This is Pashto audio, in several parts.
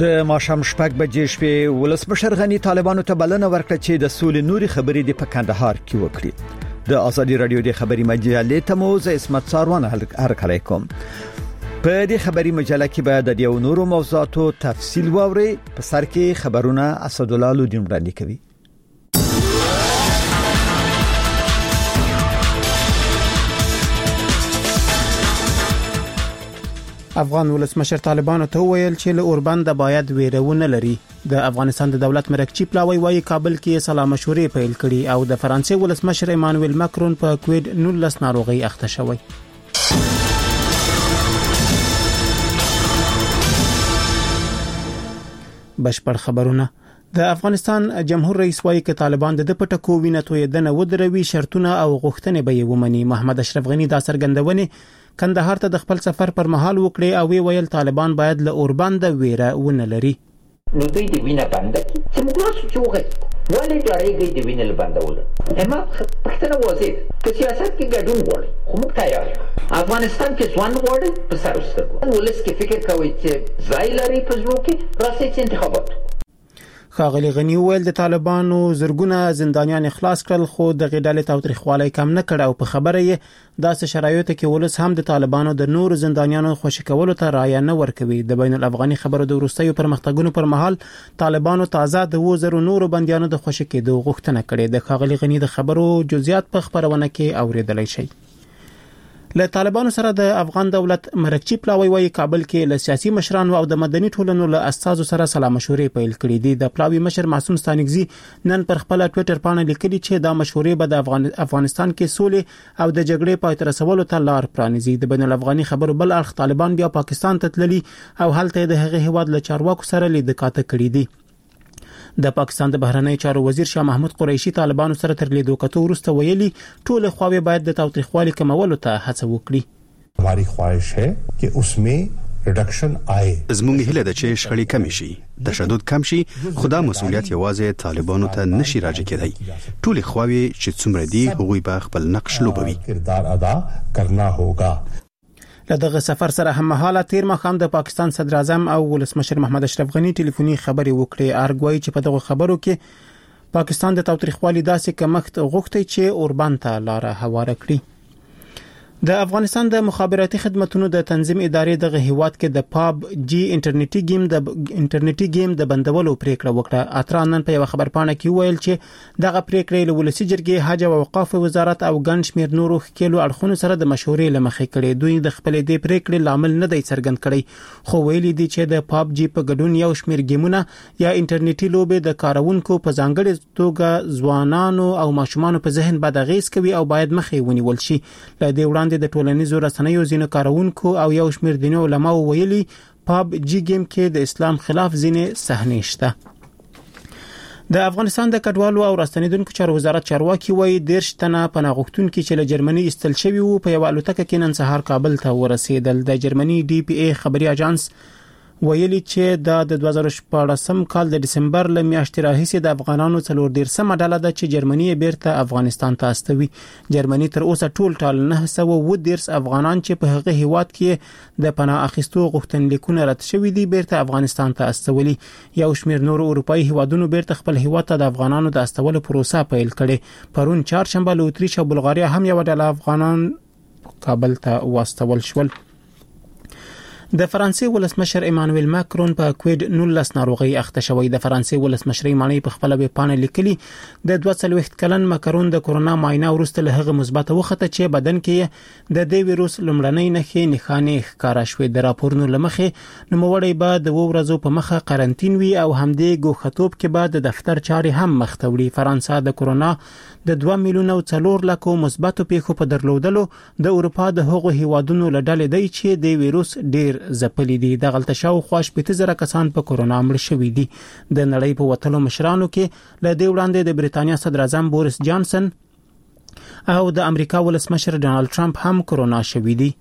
د ماښام شپږ بجې شپې ولسمشر غنی طالبانو ته بلنه ورکړه چې د سولې نوري خبرې د کندهار کې وکړي. د ازادي رادیو د خبري مجلې ته مو زه اسمت ساروان هرکلی کوم. په دې خبري مجله کې به د یو نورو موضوعاتو تفصیل واوري. په سر کې خبرونه اسدالله لودین وړاندې کوي. افغان ولسمشر طالبانو ته ویل چې له اوربند باید ویرونه لري. د افغانستان د دولت مرکزی پلاوی وايي کابل کې سلا مشورې پیل کړي او د فرانسې ولسمشر ایمانوئل ماکرون په کووید 19 ناروغي اخته شوی. بشپړ خبرونه. د افغانستان جمهور رئیس وايي چې طالبان د پټکو وینې تویدنه ودروي شرطونه او غوښتنې به یې ومني. محمد اشرف غنی دا څرګندونه کندهار ته د خپل سفر پر مهال وکړي او ویل طالبان باید له اوربند ویره ونه لري. نو دوی د وینې باندې چې موږ چې وګورئ ولې ډارېږي د وینې باندول اما پښتنه وځي چې سیاست کې ګډون غواړي خو موږ تیار یو. افغانستان کې ځوان غواړي په سر وسترګو ولس کې فکر کوي چې ځای لري په ژوند کې راځي چې انتخابات. ښاغلي غنی ویل د طالبانو زرګونه زندانیان خلاص کړل خو د غډالې تاوتریخوالي کم نه کړ او په خبره یې داسې شرایط کې ولس هم د طالبانو د نور زندانیانو خوشی کولو ته رایه نه ورکوي. د بین الافغاني خبرو د وروستیو پرمختګونو پر مهال طالبانو تازه د 2000 نور بنديانو د خوشی کېدو غوښتنه کړې. د ښاغلي غنی د خبرو جزئیات په خبرونه کې اوریدلای شي. له طالبانو سره د افغان دولت مرکزی پلاوی وايي کابل کې له سیاسي مشرانو او د مدني ټولنو له استازو سره سلا مشورې پیل کړې دي. د پلاوی مشر معصوم ستانګزي نن پر خپل ټوئیټر باندې لیکلي چې دا مشورې به د افغانستان کې سولې او د جګړې پای ته رسولو ته لار پرانیزي. د بین الافغاني خبرو بل اړخ طالبان بیا پاکستان ته تللي او هلته د هغه هیواد له چارواکو سره لیدکاته کړې دي. د پاکستان د بهرنی چارو وزیر شاه محمود قریشي طالبانو سره تر لیدو کتو وروسته ویلي ټول خواوې باید د تاوتریخوالي کمولو ته هڅه وکړي. हमारी ख्वाहिश है कि उसमें रिडक्शन आए. زموږ هیله ده چې شخړې کم شي، تشدد کم شي، خدا مسؤلیت یوازې طالبانو ته نشي راځي کېدای. ټول خواوې چې څومره دي هغوی به خپل نقش لوبوي. کردار ادا کرنا ہوگا. دغه سفر سره هم مهاله تیر مخام د پاکستان صدر اعظم او ولسمشر محمد اشرف غنی ټلیفوني خبري وکړي. ارګوي چې په دغه خبرو کې پاکستان د تاوتریخوالي داسې کمښت غوښتي چې اوربند ته لار هواره کړي. د افغانستان د مخابراتي خدماتو د تنظیم ادارې دغه هیواد کې د پاب جی انټرنیټي گیم د بندولو پریکړه وکړه. اترانن په یو خبرپاڼه کې ویل چې دغه پریکړه له ولسی جرګې حج او اوقاف وزارت او ګڼ شمېر نورو خلکو اړخونو سره د مشورې لمخې کړي. دوی د خپل دې پریکړې لامل نه دی څرګند کړي خو ویلي دي چې د پاب جی په ګډون یو شمېر گیمونه یا انټرنیټي لوبې د کارونکو په ځانګړي توګه ځوانانو او ماشومانو په ذهن بد اغیز کوي او باید مخې ونیول شي. له دې وړاندې د ټولنیزو رسنیو ځینو کارونکو او یو شمېر دیني علماء ویلي پاب جی گیم کې د اسلام خلاف ځینې صحنې شته. د افغانستان د کډوالو او راستنیدونکو چارو وزارت چارواکي وایي 10 تنه پناه غوښتونکو چې له جرمني استل شوی وو په یو الوتکه کې نن سهار کابل ته ورسېدل. د جرمني ډي پی ای خبري اژانس ویلي چې د 2014 کال د دسمبر ل میاشتې راهیسې د افغانانو 14 ډله ده چې جرمني بیرته افغانستان ته استوي. جرمني تر اوسه ټول 910 افغانان چې په هغه هیواد کې د پناه اخیستو غوښتنلیکونه رد شوي دي بیرته افغانستان ته استولي. یو شمېر نور اروپאי هیوادونو بیرته خپل هیواد ته د افغانانو د استولو پروسه پیل کړي. پرون چهارشنبه له اتریش او بلغاریا هم یو ډله افغانان کابل ته واستول شول. د فرانسې ولسمشر ایمانوئل ماکرون په کووید 19 ناروغي اخته شوی. د فرانسې ولسمشر معنی په خپل ویب پاڼه لیکلي د 22 کلن ماکرون د کورونا معاینه وروسته له هغه مثبت وخته چې بدن کې د دې ویروس لومړنۍ نښانې ښکارا شوې. د راپورونو لمخې نوموړی به د 2 ورځې په مخه قرنټین وي او همدې ګوښتوب کې به د دفتر چارې هم مختوړي. فرانسه د کورونا د 2 میلیونه 4 لک مثبتو پیښو په درلودلو د اروپا د هغو هیوادونو له ډلې دی چې د ویروس ډیر زپلي دي. د غلطه شاوخوا 15,000 کسان په کورونا مړ شوي دي. د نړۍ په وتلو مشرانو کې له دې وړاندې د بریتانیا صدر اعظم بوریس جانسن او د امریکا ولسمشر ډونالد ټرمپ هم کورونا شوي دي.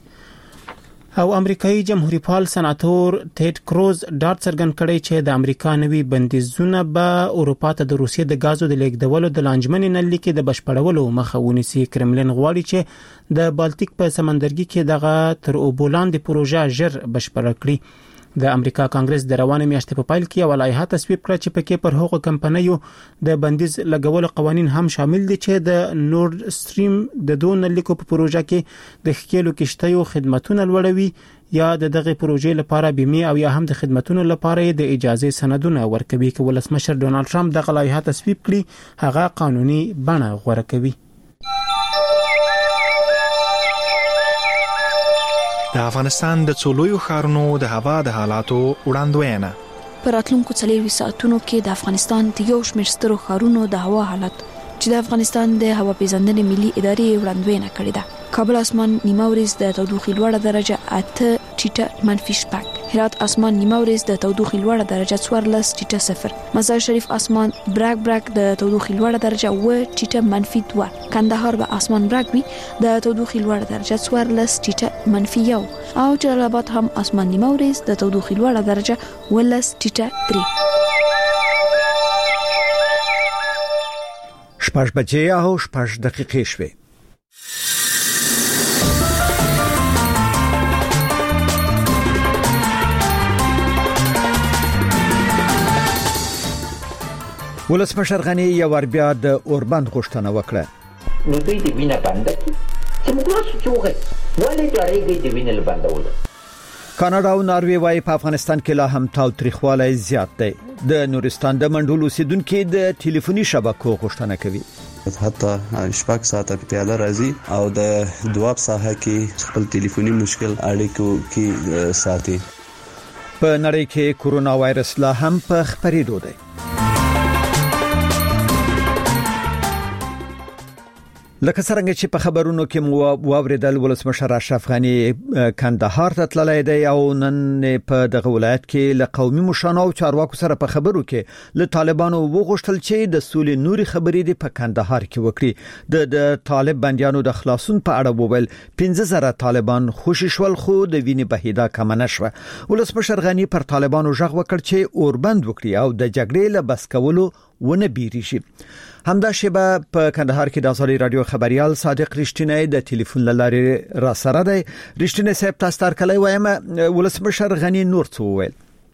او امریکایي جمهوریت پال سناتور ټیډ کروز ډاټ څرګند کړی چې د امریکا نوي بندیزونه به اروپا ته د روسیې د غازو د لیږدولو د لانجمنې نلې کې د بشپړولو مخه ونیسي. کرملین غواړي چې د بالټیک په سمندرګي کې دغه تر اوبو لاندې پروژه ژر بشپړه کړي. د امریکا کانګرس د روانه میاشتې په پایل کې یو لایحه تصویب کړه چې پکې پر هغو کمپنیو د بندیز لګولو قوانين هم شامل دي چې د نورد سټریم د دون لیکو په پروژه کې د خکېلو کشتیو خدماتونه لوړوي یا دغه پروژې لپاره بیمه او یا هم د خدماتونو لپاره د اجازه سندونه ورکوي. چې ولسمشر ډونالد ټرمپ د لایحه تصویب کړي هغه قانوني بڼه غوړه کوي. د افغانستان د څولویو ښارونو د هوا د حالاتو وړاندوینه. په راتلونکو 4 ساعتونو کې د افغانستان د یو شمېر سترو ښارونو د هوا حالت چې د افغانستان د هوا پیژندنې ملي ادارې وړاندوینه کړې ده. کابل اسمان نیمه ورځ د تودوخې لوړه درجه 8 ټیټه -شپږ، هرات اسمان نیمه ورځ د تودوخې لوړه درجه 14 ټیټه 0، مزار شریف اسمان برګ د تودوخې لوړه درجه 9 ټیټه -2، کندهار به اسمان برګ وي د تودوخې لوړه درجه 14 ټیټه -1 او جلال آباد هم اسمان نیمه ورځ د تودوخې لوړه درجه 12 ټیټه 3. شپږ بجې او 6 دقیقې شوې. ولسمشر غنی یو ور بیا د اوربند غوښتنه وکړه. نو دوی د وینه بنده کی چې موږ شوغه ولې جوړیږي د وینې بندول. کاناډا او ناروې وايي په افغانستان کې لا هم تاوتریخوالی زیات دی. د نورستان د منډول اوسیدونکو د ټلیفوني شبکو غوښتنه کوي. حتی 6 ساعته پیاله راځي او د دواب ساحه کې خپل ټلیفوني مشکل اړیکو کې ساتي. په نړۍ کې کورونا وایرس لا هم په خپرېدو دی. لکه څنګه چې په خبرونو کې مو واوریدل ولسمشر اشرف غنی کندهار ته تللی دی او نن په دغه ولایت کې له قومي مشرانو او چارواکو سره په خبرو کې له طالبانو وغوښتل چې د سولې نوري خبرې د په کندهار کې وکړي. د طالب بنديانو د خلاصون په اړه وویل 15000 طالبان خوشی شول خو د وینې بهیدا کم نه شو. ولسمشر غنی پر طالبانو ژغ وکړ چې اوربند وکړي او د جګړې له بس کولو ونه بیریږي. همدا شیبه په کندهار کې د ازادي رادیو خبريال صادق رښتینی د ټلیفون لارې را سره دی. رښتینی صاحب تاسو تر کله وایم ولسمشر غنی نور څه وویل؟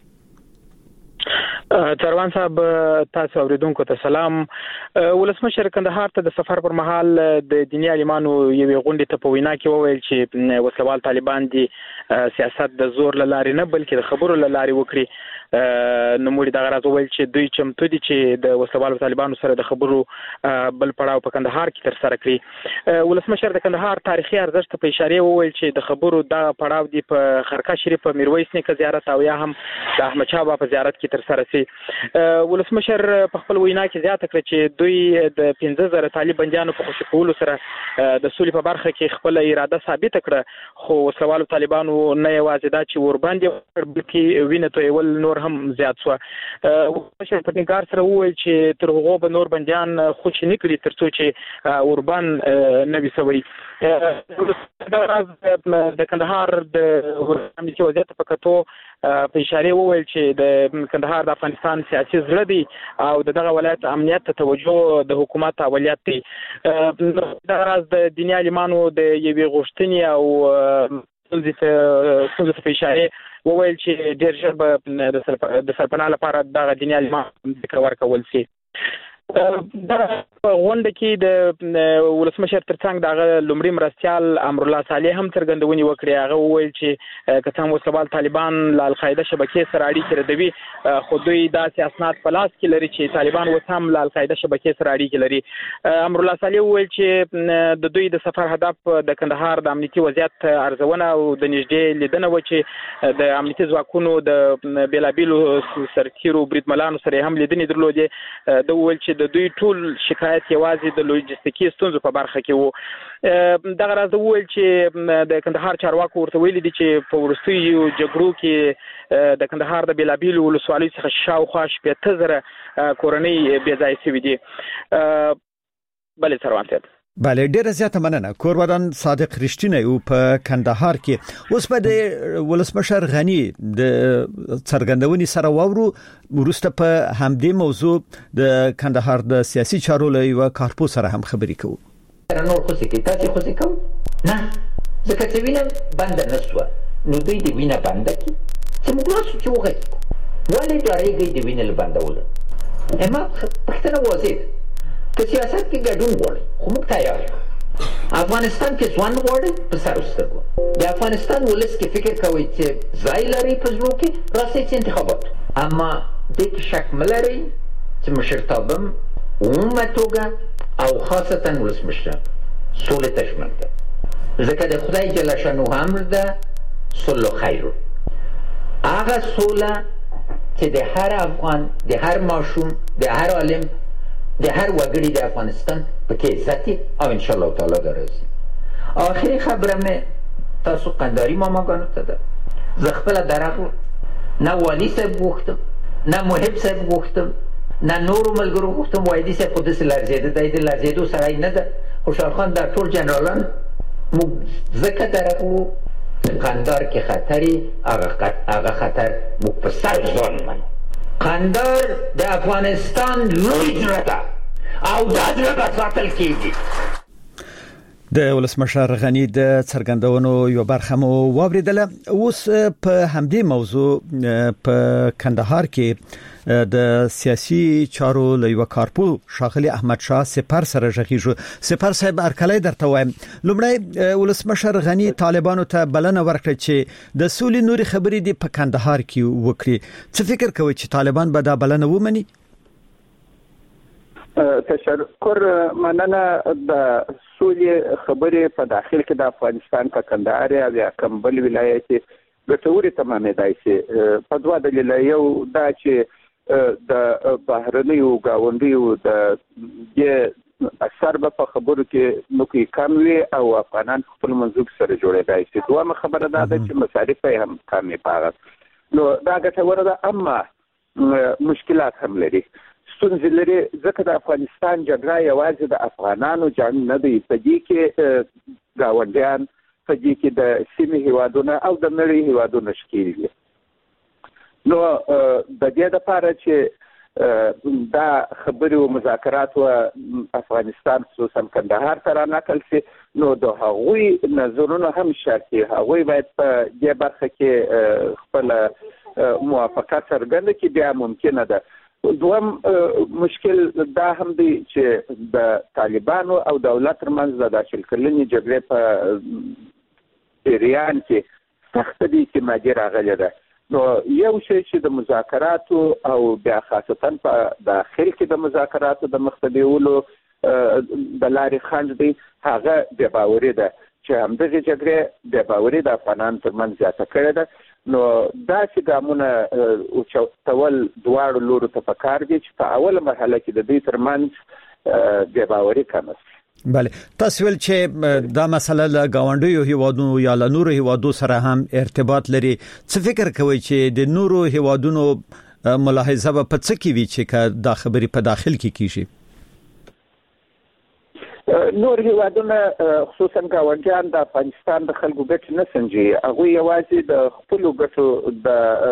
چروان صاحب تاسو اوریدونکو ته سلام. ولسمشر کندهار ته د سفر پر مهال د دیني عالمانو یوې غونډې ته په وینا کې وویل چې وسلوال طالبان دي سیاست د زور لارې نه بلکې د خبرو لارې وکړي. نو موږ دا غواړو وویل چې دوی چمتو دي چې د وسلوال طالبانو سره د خبرو بل پړاو په کندهار کې تر سره کړي. ولسمشر د کندهار تاریخي ارزښت په اشاره وویل چې د خبرو دا پړاو دی په خرقه شریف په میرویس نیکه زیارت او یا هم د احمد شاه بابا په زیارت کې تر سره شي. ولسمشر په خپل وینا کې زیاته کړ چې دوی د 15000 طالب بنديانو په خوشی کولو سره د سولې په برخه کې خپل اراده ثابت کړه، خو وسلوال طالبانو نه یوازې دا چې ور باندې بلکې وینې ته ول نور هم زیات شو. ولسمشر په ټینګار سره وویل چې تر هغه به نور بنديان خوش نه کړي ترڅو چې اوربان نبی سوي. د کندهار د امنیتي وضعیت په کتو په اشاره وویل چې د کندهار د افغانستان سیاسي زړه دی او دغه ولایت امنیت ته توجه د حکومت اولیت دی. دا راز د دیني عالمانو د یوې غوښتنې او څنګه په اشاره وویل چې ډېر ژر به د سرپناه لپاره د دیني عالمانو ذکر ورکول شي. دا غونډه کې د ولسمشر ترڅنګ دغه لومړی مرستيال امرالله صالح هم څرګندونې وکړې. هغه وویل چې کڅام وسلوال طالبان له القاعده شبکې سره اړیکې لري، خو دوی داسې اسناد په لاس کې لري چې طالبان وسام له القاعده شبکې سره اړیکې لري. امرالله صالح وویل چې د دوی د سفر هدف د کندهار د امنیتي وضعیت ارزونه او د نږدې لیدنه و چې د امنیتي ځواکونو د بیلابیلو سرتیرو بریدمنانو سره هم لیدنې درلودې. د وویل چې د دوی ټول شکایت یوازې د لوجستیکي ستونزو په برخه کې وو. دغه راز وویل چې د کندهار چارواکو ورته ویلي دي چې په وروستیو جګړو کې د کندهار د بیلابیلو ولسوالیو څخه شاوخوا 15000 کورنۍ بې ځای شوي دي. بلې سروان صاحب بله ډیره زیاته مننه. کورودان صادق رښتینی او په کندهار کې اوس په د ولسمشر غنی د څرګندونې سره وورو ورسته په همدې موضوع د کندهار د سیاسي چارو له یو کارپو سره هم خبرې کوو. نور خو څه تاسو خو څه کوم نه ځکه چې وینه بند نه شو نو دوی دی وینه بند کی چې موږ تاسو چې وغږ ولې ډارېږئ د وینې له بندولو اما پښتنه واضح که سیاست کې ګډون غواړي خو موږ تیار یو افغانستان کې ځوان غواړي په سر سترګو د افغانستان ولس کې فکر کوي چې ځای لري په زړه کې راځي چې انتخابات اما دې کې شک ملري چې مشرتابه عمومي توګه او خاصتا ولسمشر سولې تشمل ده ځکه د خدای جل شانو امر ده صلح خیر هغه سوله چې د هر افغان د هر ماشوم د هر عالم د هر وګړي د افغانستان په کې عزت او ان شاء الله تعالی درځي اخري خبره مې تاسو قنداري ماماګانو ته ده زه خپل درغه نه والی صاحب غوښتم نه محب صاحب غوښتم نه نور ملګرو غوښتم وایي صاحب خو داسې لرزېده دی د لرزېدو سړی نه ده خوشحال خان دا ټول جنرالان موږ ځکه درغه وو قندار کې خطرې هغه خطر موږ په سر ځان منو قندار د افغانستان لوی زړه ده او دا زړه به ساتل کېږي د ولسمشر غنی د څرګندونو یو برخه مو واوریدله اوس په همدې موضوع په کندهار کې د سیاسي چارو لوی کارپو شاغلي احمد شاه سپر سره ژغیږو سپر صاحب ارکلای درته وایم لومړی ولسمشر غنی طالبانو ته بلنه ورکړه چې د سولې نوري خبرې دی په کندهار کې وکړي څه فکر کوي چې طالبان به دا بلنه ومني تشکر مننه د سولې خبرې په داخل کې د افغانستان په کندهار یا کمبل ولایت ګټوري تمامېدای شي په دوه دلیل یو دا چې د بهرنیو گاونډیو د اثر په خبرو کې نو کې کم وي او افغانان خپل منځوب سره جوړېدای شي دوه خبره ده چې مصارف هم کمې پاره نو دا ګټوره ده اما مشکلات هم لري ستونزې لري ځکه د افغانستان جګړه یوازې د افغانانو جنګ نه دی په دې کې گاونډیان په دې کې د سیمې هیوادونه او د نړۍ هیوادونه شکیل دي نو د دې لپاره چې دا خبرې او مذاکرات و افغانستان خصوصا کندهار ته نقل شي نو د هغوی نظرونه هم شرطي هغوی باید په دې برخه کې خپل موافقت څرګنده کړي بیا ممکنه ده دوم مشکل دا هم دی چې د طالبانو او دولت ترمنځ د داخل کلنې جګړې په ایران کې سخت دي چې ماجر راغلی ده نو یو شی چې د مذاکراتو او بیا خاصتا په داخل کې د مذاکراتو د مختلفولو د لارې خنډ دی هغه بې باوري ده چې همدغه جګړې بې باوري د افغانانو ترمنځ زیاته کړې ده نو دا چې ګامونه او چوتول دواړو لورو ته پکار دي چې په اوله مرحله کې د دې ترمنځ بې باوري کمه شي بله تاسو ول چې دا مسله له گاونډیو هیوادونو یا له نورو هیوادو سره هم ارتباط لري څه فکر کوي چې د نورو هیوادونو ملاحظه په څه کې وی چې دا خبرې په داخل کې کیږي نور هیوادونه خصوصا گاونډیان د افغانستان د خلکو ګټې نه سنجي هغه یوازې د خپل ګټو د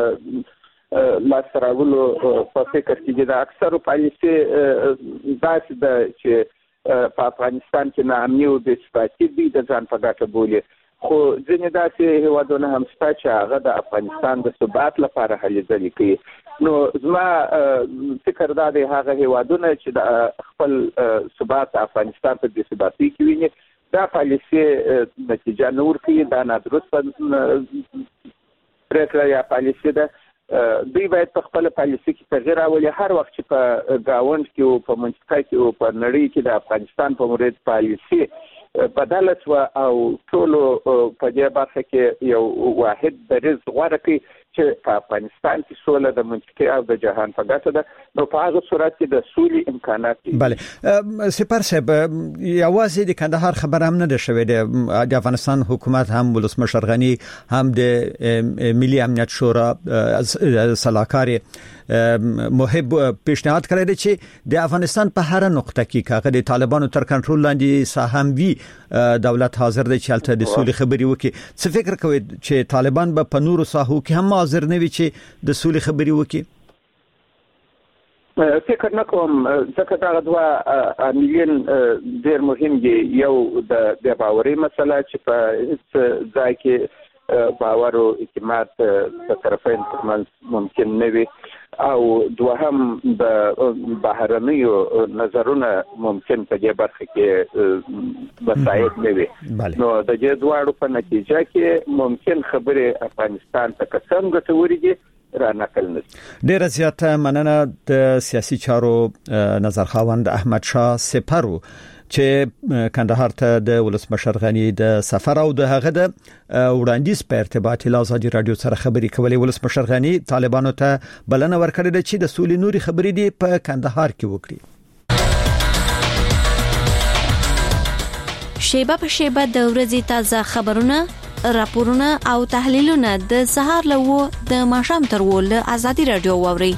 لاسراولو په فکر کې دي د اکثر پالیسي داسې د چې په افغانستان کې ناامني او بې ثباتي دي د ځان په ګټه بولي خو ځینې داسې هیوادونه هم شته چې هغه د افغانستان د ثبات لپاره هلې ځلې کوي نو زما فکر دا دی هغه هیوادونه چې د خپل ثبات افغانستان په بې ثباتۍ کې ویني دا پالیسي نتیجه نه ورکوي دا نادرسته پرېکړه یا پالیسي ده دوی باید په خپل پالیسي کې تغیر راولي هر وخت چې په گاوند کې او په منطقه کې او په نړۍ کې د افغانستان په مورد پالیسي بدله شو او ټول په دې برخه کې یو واحد دریځ غوړه کوي چې په افغانستان کې سوله د منطقه او د جهان په ګټه ده نو په هغه صورت کې د سولې امکانات دي بله سپر صاحب یوازې د کندهار خبر هم نه ده شوې د افغانستان حکومت هم ولسمشر غنی هم د ملي امنیت شورا صلاحکار محب پیشنهاد کړی دی چې د افغانستان په هر نقطه کې کاغه د طالبانو تر کنټرول لاندې ساهم وی دولت حاضر دی چې الته د سولې خبري وکړي څه فکر کوي چې طالبان به په نورو ساحو کې هم حاضر نه وي چې د سولې خبري وکړي فکر نکوم ځکه دا دوه عاملین ډېر مهم دي یو د باوري مسله چې په ځای کې باور او اعتماد د طرفین ترمنځ ممکن نه وي او دوهم د بهرنیو نظرونه ممکن په دې برخه کې مساعد نه وي نو د دې دواړو په نتیجه کې ممکن خبره افغانستان ته قسم ګټوري دي را نقل نشي. ډیره زیاته مننه د سیاسي چارو نظرخواند احمد شاه سپرو چې کندهار ته د ولسمشر غنی د سفر او د هغه د وړاندیز په ارتباط له ازادي رادیو سره خبري کولې. ولسمشر غنی طالبانو ته بلنه ورکړې ده چې د سولې نوري خبرې دي په کندهار کې وکړي. شیبه په شیبه د ورځې تازه خبرونه، راپورونه او تحلیلونه د سهار له د ماښام تر ول ازادي رادیو واوري.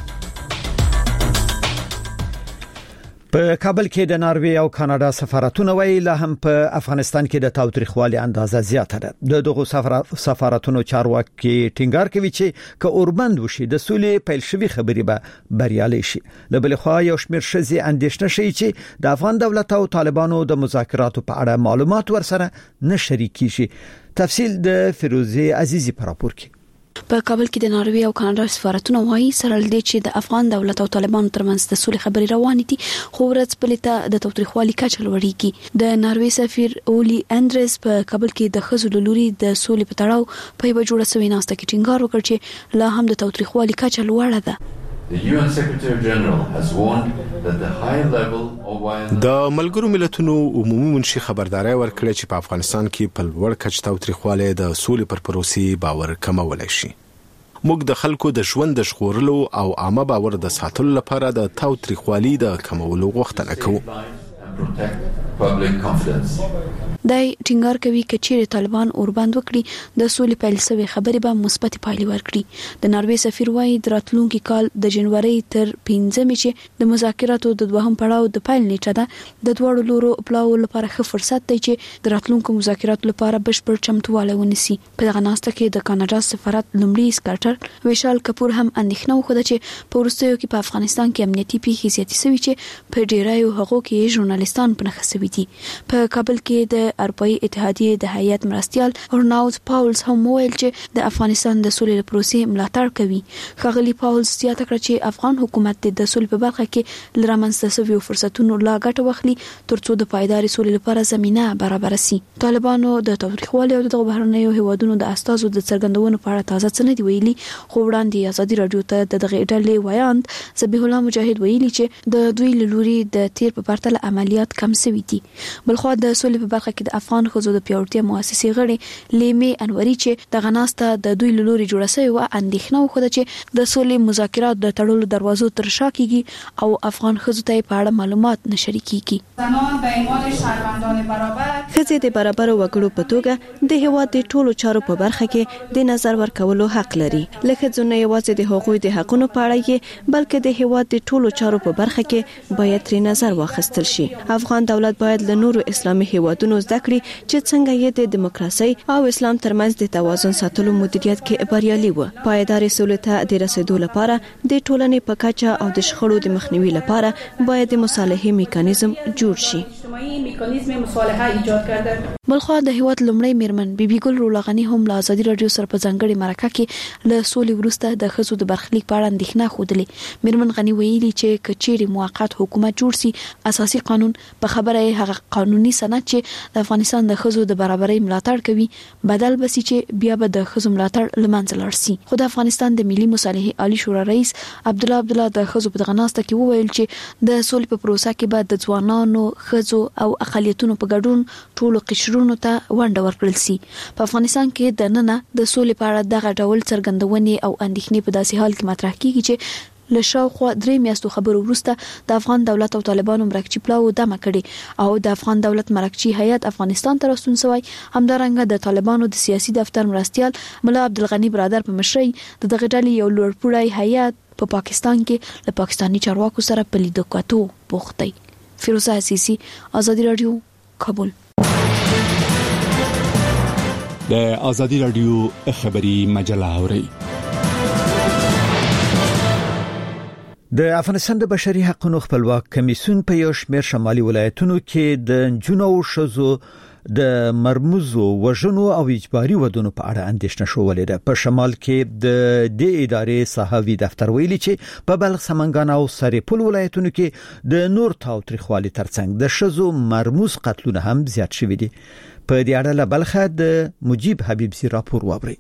په کابل کې د ناروې او کاناډا سفارتونه ویلي لا هم په افغانستان کې د تاوتریخوالي اندازه زیاته ده. دغه سفارتونو چارواکي ټینګار کوي چې که اوربند وشي د سولې پیل شوی خبري به بریالي شي. له بل خوا یو شمېر شزي اندېښنه شي چې د افغان دولت او طالبانو د مذاکراتو په اړه معلومات ورسره نه شریکي شي. تفصیل د فیروزه عزیزی پر راپور کې. په کابل کې د ناروې او کاناډا سفارتونه وایي سره لدې چې د افغان دولت او طالبانو ترمنځ د سولې خبرې روانې دي خو ورځ پلیته د تاوتریخوالي کچه لوړېږي. د ناروې سفیر اولی اندرس په کابل کې د خزو لوري د سولې په تړاو په یو جوړه سوي ناسته کې ټینګار وکړ چې لا هم د تاوتریخوالي کچه لوړه ده. The UN Secretary General has warned that the high level of violence د ملګرو ملتونو عمومي منشي خبرداري ورکړه چې په افغانستان کې په لوړ کچه تاوتریخوالی د سولې پر پروسې باور کمولای شي. موږ د خلکو د ژوند د ژغورلو او عامه باور د ساتلو لپاره د تاوتریخوالي د کمولو غوښتنه کوو. دای ټینګار کوي چې چیرې طالبان اوربند وکړي د سولې پیل شوی خبرې به مثبت پایلې ورکړي. د ناروې سفیر وايي د راتلونکي کال د جنوري تر 15 چې د مذاکراتو د دوهم پړاو د پیل نیټه ده د دوړو لورو پلاو لپاره ښه فرصت دی چې د راتلونکو مذاکراتو لپاره بشپړ چمتووالی ونیسي. په دغه ناسته کې د کاناډا سفارت لومړي سکرټر ویشال کپور هم اندېښنه وکړه چې په وروستیو کې په افغانستان کې امنیتي پیښې زیاتې شوي چې په ډیرایو هغو کې ژورنالیستان په نښه شوي دي. په کابل کې د اروپאי اتحادیې د هیئت مرستیال ارناوز پاولز هم ویل چې د افغانستان د سولې پروسې ملاتړ کوي. ښاغلي پاولز زیاته کړه چې افغان حکومت د سولې په برخه کې لرمنځته شویو فرصتونو لا ګټه واخلي ترڅو د پایداري سولې لپاره زمينه برابر شي. طالبانو د تاوتریخوالي او د بهرنیو هیوادونو د استازو د څرګندونو په اړه تازه څه نه دی ویلي خو وړاندې ازادي رادیو ته دغه ډلې وایاند ذبیح الله مجاهد ویلي چې د دوی لوري د تیر په پرتله عملیات کم شوي دي. بلخو د سولې په برخه کې د افغان خزو د پیاوړتیا مؤسسې غړي لیمي انوري چې د غناسته د دوی لوري جوړه شوی و اندېښنه وکړه چې د سولې مذاکرات د تړلو دروازو تر شا کیږي او افغان خزو ته په اړه معلومات نشري کیږي. زنان به عنوان شهروندان برابر خزې د برابر وګړو په توګه د هیواد د ټولو چارو په برخه کې د نظر ورکولو حق لري. لکه ځنه یوازې د حقوقو د حقونو په اړه کې بلکې د هیواد د ټولو چارو په برخه کې باید تر نظر واخیستل شي. افغان دولت باید له نورو اسلامي هیوادونو زده کړي چې څنګه یې د دیموکراسي او اسلام ترمنځ د توازن ساتلو مدیریت کې بریالي و. پایدار سولې ته د رسیدو لپاره د ټولنې په کچه او د شخړو د مخنیوي لپاره باید د مصالحې میکانیزم جوړ شي. بلخو د هیواد لومړی میرمن بیبي ګل رولاغنی هم له ازادي رادیو سره په ځانګړي مرکه کې له سولې وروسته د خزو د برخلیک په اړه اندېښنه خوده. میرمن غنی ویلي چې کچېری موقت حکومت جوړ سي اساسي قانون په خبره هغه قانوني سند چې د افغانستان د خزو د برابرۍ ملاتړ کوي بدل بسي چې بیا به د خزو ملاتړ لمنځه لاړ شي. خو د افغانستان د ملي مصالحې عالی شورا رئیس عبد الله د خزو په غناسته کې وویل چې د سولې په پروسه کې به د ځوانانو خزو او اقلیتونو په ګډون ټولو قشرونو ته ونډه ورکړل شي. په افغانستان کې د نننه د سولې په اړه دغه ډول څرګندونې او اندېښنې په داسې حال کې مطرح کیږي چې له شاوخوا 3 میاشتو خبرو وروسته د افغان دولت او طالبانو مرکچی پلاو دمه کړي او د افغان دولت مرکچی هیئت افغانستان ته راستون شوی. همدارنګه د طالبانو د سیاسي دفتر مرستیال ملا عبدالغنی برادر په مشرۍ د دغه ډلې یو لوړپوړی هیئت په پاکستان کې له پاکستانی چارواکو سره په لیدو کاتو بوخت دی. فیروزه عزیزی، ازادي رادیو، کابل. د ازادي رادیو خبري مجله اوري. د افغانستان د بشري حقوقو خپلواک کمیسیون په یو شمېر شمالي ولایتونو کې د جنونو شزو د مرموزو وژنو او اجباري ودونو په اړه اندېښنه شولې ده. په شمال کې د دې ادارې صحافي دفتر ویلي چې په بلخ، سمنګان او سرپل ولایتونو کې د نور تاوتریخوالي ترڅنګ د شذو مرموز قتلونه هم زیات شوي دي. په دې اړه له بلخه د مجيب حبیب سي راپور واوري.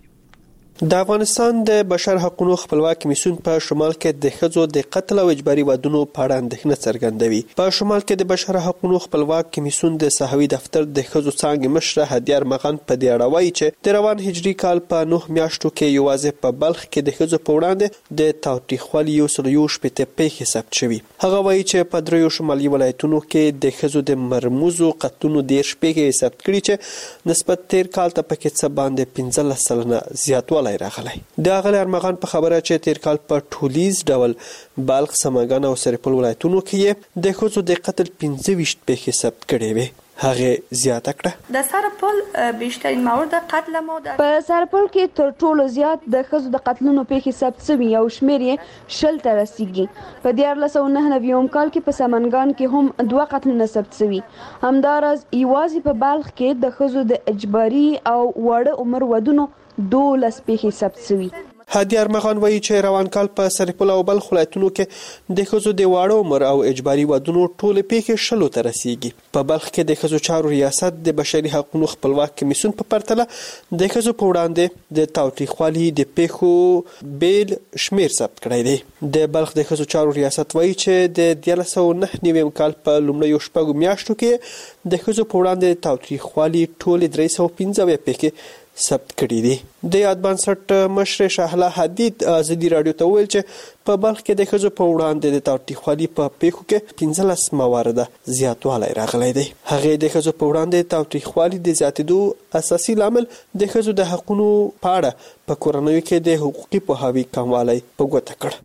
د افغانستان د بشر حقوقو خپلواک کمیسیون په شمال کې د ښځو د قتل او اجباري ودونو په اړه اندېښنه څرګندوي. په شمال کې د بشر حقوقو خپلواک کمیسیون د صحوي دفتر د ښځو څانګې مشره هدیه ارمغان په دې اړه وایي چې د روان هجري کال په 9 میاشتو کې یوازې په بلخ کې د ښځو په وړاندې د تاوتریخوالي 170 پیښې ثبت شوي. هغه وایي چې په دریو شمالي ولایتونو کې د ښځو د مرموزو قتلونو 10 پیښې ثبت کړي چې نسبت تیر کال ته پکې څه باندې 15% زیاتوالی راغلی. د اغلی ارمغان په خبره چې تیر کال په ټولیز ډول بلخ، سمنګان او سرپل ولایتونو کې د ښځو د قتل 25 پیښې ثبت کړي وي. هغه زیاته کړه د سرپل بیشترین مورد قتل مو په سرپل کې تر ټولو زیات د ښځو د قتلونو پیښې ثبت شوي او شمیر یې 10 ته رسیدي. په 1499 کال کې په سمنګان کې هم 2 قتلونه ثبت شوي. همدارس یوازې په بلخ کې د ښځو د اجباري او وړه عمر ودونو 12 پیښې ثبت شوي. هدیه ارمغان وایي چې روان کال په سرپل او بلخ ولایتونو کې د ښځو د واړه عمر او اجباري ودونو ټولې پیښې 10 ته رسیږي. په بلخ کې د ښځو چارو ریاست د بشري حقوقو خپلواک کمیسیون په پرتله د ښځو په وړاندې د تاوتریخوالي د پیښو بیل شمیر ثبت کړی دی. د بلخ د ښځو چارو ریاست وایي چې د 1999 کال په لومړیو شپږو میاشتو کې د ښځو په وړاندې تاوتریخوالي ټولې 315 پیښې ثبت کړي دي. د یاد بنسټ مشر شهلا حدید ازادي رادیو ته ویل چې په بلخ کې د ښځو په وړاندې د تاوتریخوالي په پیښو کې 15 موارد زیاتوالی راغلی دی. هغه د ښځو په وړاندې تاوتریخوالي د زیاتېدو اساسي لامل د ښځو د حقوقو په اړه په کورنیو کې د حقوقي پوهاوي کموالی په ګوته کړ.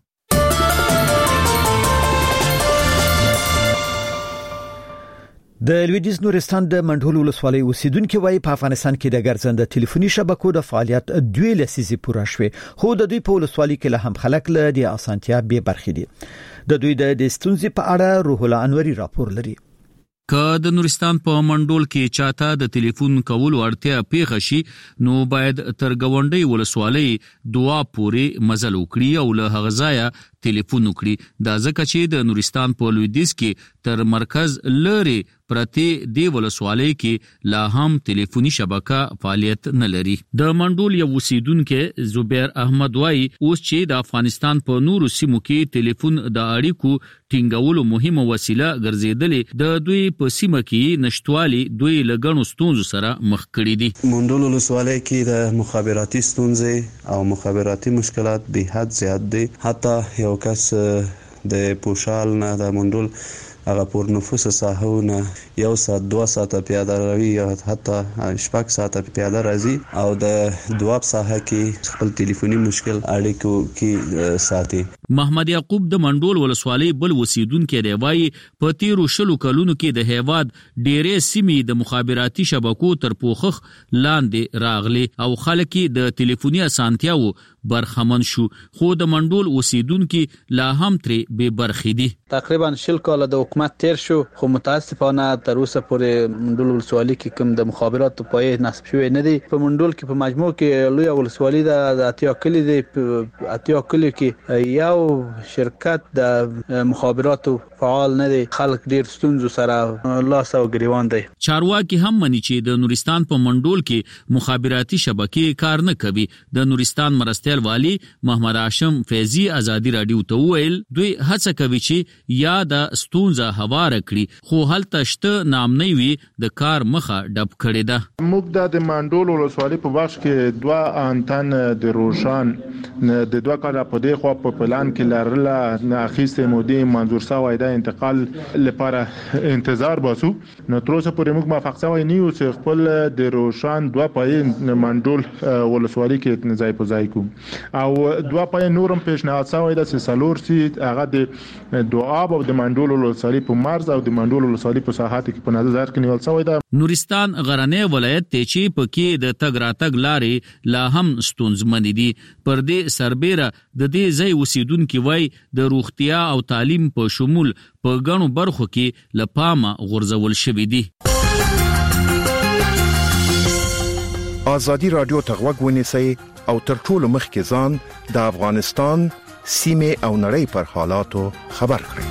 د لویدیز نورستان د منډول ولسوالۍ اوسیدونکو وايي په افغانستان کې د ګرځنده ټلیفوني شبکو د فعالیت 2 لسیزې پوره شوه، خو د دوی په ولسوالۍ کې له هم خلک له دې اسانتیا به برخې دي. د دوی د ستونزې په اړه روح الله انوري راپور لري. که د نورستان په منډول کې چاته د ټلیفون کولو اړتیا پیښه شي نو باید تر ګاونډي ولسوالۍ دوا پورې مزل وکړي او له هغه ځایه ټلیفون وکړي. دا ځکه چې د نورستان په لویدیز کې تر مرکز لري پرتی دی ولسوالۍ کې لا هم ټلیفوني شبکه فعالیت نه لري. د منډول یو اوسیدونکو زبیر احمد وای اوس چې د افغانستان په نورو سیمو کې ټلیفون د اړیکو ټینګولو مهمه وسیله ګرځیدلې، د دوی په سیمه کې نشټوالي دوی لګڼو ستونزو سره مخ کړي دي. منډول ولسوالۍ کې د مخابراتي ستونزې او مخابراتي مشکلات به حد زیات دي. حتی یو کس د پوشال نه د منډول هغه پور نفوس ساحونه 1 ساعت 2 ساعت پیاده روي یا حتی 6 ساعت پیاده راځي او د دواب ساحه کې خپل ټلیفوني مشکل اړیکو کې ساتي. محمد یعقوب د منډول ولسوالۍ بل وسیدونکو دی وایي په تیرو شلو کلونو کې د هیواد ډېرې سیمې د مخابراتي شبکو تر پوخخ لاندې راغلي او خلک د ټلیفوني اسانتیاو برخمن شو، خو د منډول وسیدونکو لا هم ترې به برخې دي. تقریبا 10 کال د حکومت تیر شو، خو متاسفانه تر اوسه پورې منډول ولسوالۍ کې کوم د مخابراتو پای نصب شوی نه دی. په منډول کې په مجموع کې لوی ولسوالۍ د اتیا کلی دی. اتیا کلی کې یو شرکت د مخابراتو فعال نه دی. خلک ډیر ستونزو سره لاس او ګریوان دي. چارواکي هم مني چې د نورستان په منډول کې مخابراتي شبکې کار نه کوي. د نورستان مرستیال والی محمد هاشم فیضی ازادي رادیو ته ویل دوی هڅه کوي چې یا د ستونزه هوار کړي، خو هلته شته نامنی وي د کار مخه ډب کړي ده. موږ د منډول ولسوالۍ په بخش کې 2 انتن د روشان د 2 کال په دې خو په پلان کې لرله نه اخیسته مودي منظور سوی د انتقال لپاره انتظار باسو. نو تر اوسه پورې موږ موافق سوی نه یو چې خپل د روشان 2 پای منډول ولسوالۍ کې ځای په ځای کو او 2 پای نورم پیشنهاد سوی د سالور سي هغه د دواب او د منډول ولسوالۍ په مرز او د منډول ولسوالۍ په ساحات کې په نظر کې نیول سوی ده. نورستان غرنی ولایت ته چې پکې د تګ راتګ لارې لا هم ستونزمن دي. پر دې سربېره د دې ځای اوسیدونکو وای د روغتیا او تعلیم په شمول په غنو برخو کې لپامه غورځول شوې دي. آزادی رادیو ته غوږ ونیسئ او تر ټولو مخکې ځان د افغانستان سیمه او نړۍ پر حالاتو خبر کړئ.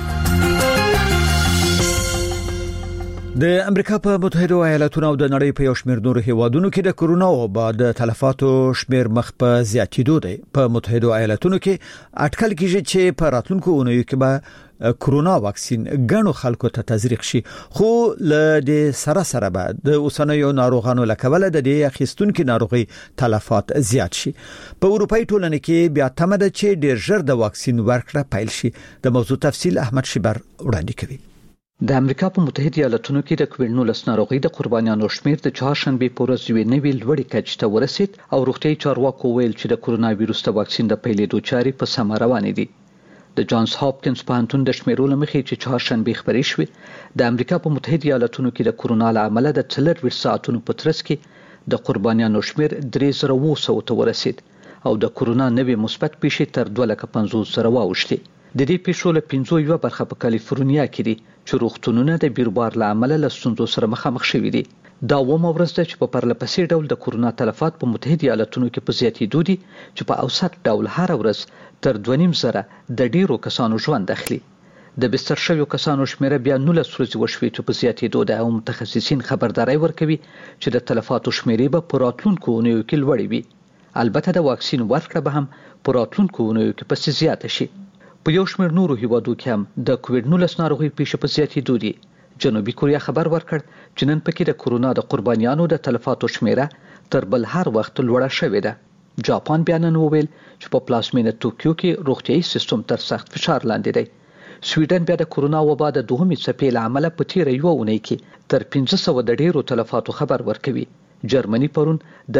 د امریکا په متحده ایالاتونو او د نړۍ په یو شمېر نورو هیوادونو کې د کورونا وبا د تلفاتو شمېر مخ په زیاتېدو دی. په متحده ایالاتونو کې اټکل کېږي چې په راتلونکو اونیو کې به کورونا واکسین غنو خلکو ته تزریق شي، خو له دې سره به د اوسنیو ناروغانو لکوله د دې اخیستونکو ناروغي تلفات زیات شي. په اروپאי ټولنه کې بیا تمه ده چې ډېر ژر د واکسین ورکړه پیل شي. د موضوع تفصیل احمد شیبر وړاندې کوي. د امریکا په متحده ایالاتونو کې د کووډ-19 ناروغي د قربانیانو شمېر د چهارشنبې په ورځ یوې نوې لوړې کچې ته ورسید او روغتیايي چارواکو ویل چې د کورونا وایروس د واکسین د پیلېدو چارې په سمه روانې دي. د جانز هاپکینز پوهنتون د شمیرولو مخې چې چهارشنبه خبرې شوې د امریکا په متحده ایالاتونو کې د کورونا له امله د 24 ساعتونو په ترڅ کې د قربانیانو شمیر 3700 ته ورسید او د کورونا نوې مثبت پیښې تر 250 سره واوښتې. د دې پیښو له 51 برخه په کالیفورنیا کې دي چې روغتونونه د بیروبار له امله له ستونزو سره مخامخ شوي دي. دا ومه ورځ ده چې په پرلپسې ډول د کورونا تلفات په متحده ایالاتونو کې په زیاتېدو دي چې په اوسط ډول هر ورځ تر 2.5 د ډیرو کسانو ژوند اخلي. د بستر شویو کسانو شمېر بیا 19 ورځې وشوي چې په زیاتېدو ده او متخصصین خبرداري ورکوي چې د تلفاتو شمېر به په راتلونکو اونیو کې لوړ وي. البته د واکسین ورکړه به هم په راتلونکو اونیو کې پسې زیاته شي. په یو شمېر نورو هیوادو کې هم د کووډ-19 ناروغي پیښې په زیاتېدو دي. جنوبي کوریا خبر ورکړ چې نن پکې د کورونا د قربانیانو د تلفاتو شمیره تر بل هر وخت لوړه شوې ده. جاپان بیا نن وویل چې په پلازمینه توکیو کې روغتیايي سیستم تر سخت فشار لاندې دی. سویډن بیا د کورونا وبا د دوهمې څپې له امله په تیره یوه اونۍ کې تر 500 د ډیرو تلفاتو خبر ورکوي. جرمني پرون د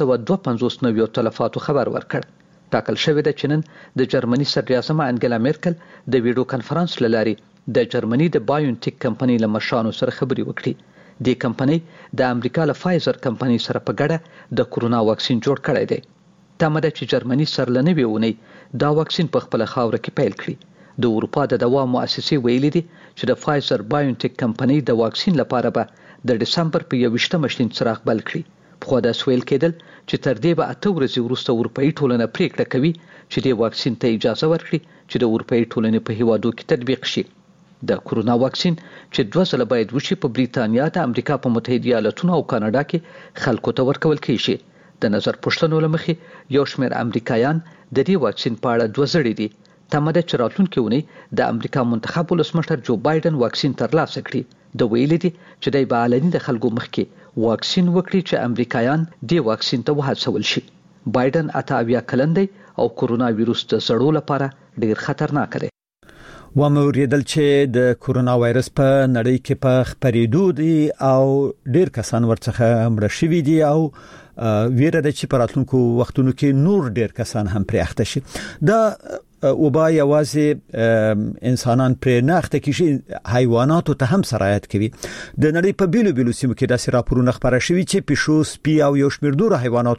952 نویو تلفاتو خبر ورکړ. ټاکل شوې ده چې نن د جرمني صدراعظم انګلا میرکل د ویډیو کانفرنس له لارې د جرمني د بایونټیک کمپنۍ له مشرانو سره خبرې وکړي. دې کمپنۍ د امریکا له فایزر کمپنۍ سره په ګډه د کورونا واکسین جوړ کړی دی. تمه ده چې جرمني سره له نوې اونۍ دا واکسین په خپل خاوره کې پیل کړي. د اروپا د دوا مؤسسې ویلي دي چې د فایزر بایونټیک کمپنۍ د واکسین لپاره به د دسمبر په 21 مشین څراغ بل کړي. خو دا سویل کېدل چې تر دې به 8 ورځې وروسته اروپאי ټولنه پریکړه کوي چې د واکسین ته اجازه ورکړي چې د اروپאי ټولنې په هیوادو کې تطبیق شي. د کورونا واکسین چې 2 ځله باید وشي په بریتانیا، د امریکا په متحده ایالاتونو او کاناډا کې خلکو ته ورکول کیږي. د نظر پوښتنو لمخې یو شمېر امریکایان د دې واکسین په اړه دوزړي دي. تمه ده چې راتلونکي اونۍ د امریکا منتخب ولسمشر جو بایدن واکسین ترلاسه کړي. د ویلي دي چې د علني د خلکو مخکې واکسین وکړي چې امریکایان دې واکسین ته وهڅول شي. بایدن 88 کلن دی او کورونا وایروس د زړو لپاره ډیر خطرناک دی. وموریدل چې د کورونا وایرس په نړۍ کې په خپرېدو دي او ډیر کسان ورڅخه مړ شوي دي او ویره ده چې په راتلونکو وختونو کې نور ډیر کسان هم پرې اخته شي. دا وبا یوازې انسانان پرې نه اخته کیږي، حیواناتو ته هم سرایت کوي. د نړۍ په بیلو بیلو سیمو کې داسې راپورونه خبره شوي چې پیشو، سپي او یو شمېر نور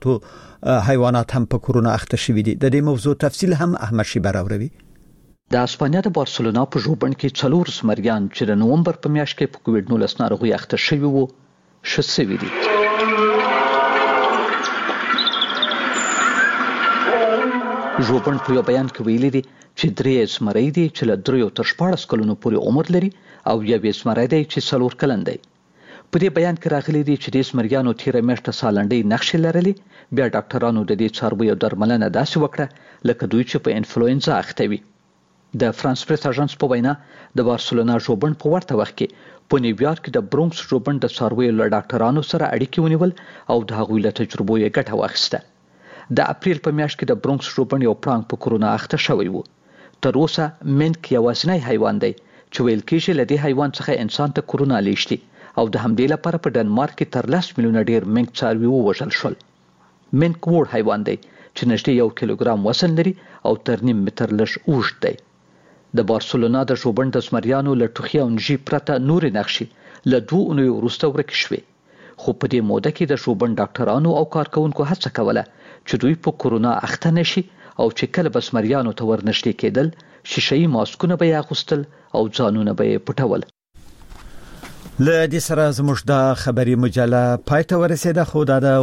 حیوانات هم په کورونا اخته شوي دي. د دې موضوع تفصیل هم احمد شیبر اوروي. د اسپانیا د بارسلونا په ژوبڼ کې 4 زمریان چې د نومبر په میاشت کې په کووډ-19 ناروغي اخته شوي وو ښه شوي دي. ژوبڼ په یو بیان کې ویلي دي چې 3 زمری دي چې له 3 تر 14 کلونو پورې عمر لري او یو زمری دی چې 4 کلن دی. په دې بیان کې راغلي دي چې د زمریانو تیره میاشت سالنډي نقشې لرلې. بیا ډاکټرانو د دې څارویو درملنه داسې وکړه لکه دوی چې په انفلوئنزا اخته وي. د فرانس پریس اژانس په وینا د بارسلونا ژوبڼ په ورته وخت کې په نیویارک کې د برونکس ژوبڼ د څارویو له ډاکټرانو سره اړیکې ونیول او د هغوی له تجربو یې ګټه واخیسته. د اپریل په میاشت کې د برونکس ژوبڼ یو پړانګ په کورونا اخته شوی وو. تر اوسه منک یوازینی حیوان دی چې ویل کېږي له دې حیوان څخه انسان ته کورونا لیږدي او د همدې لپاره په ډنمارک کې تر 10 میلیونه ډیر منک څاروي ووژل شول. منک وړ حیوان دی چې نږدې 1 کیلوګرام وزن لري او تر 0.5 متر لږ اوږد دی. د بارسلونا د ژوبڼ د زمریانو له ټوخي او نژۍ پرته نورې نقشې له 2 اونیو وروسته ورکې شوې. خو په دې موده کې د ژوبڼ ډاکټرانو او کارکونکو هڅه کوله چې دوی په کورونا اخته نشي او چې کله به زمریانو ته ورنږدې کېدل شیشه‌يي ماسکونه به یې اغوستل او ځانونه به یې پټول. له دې سره زموږ د خبري مجله پای ته ورسېده. خو دا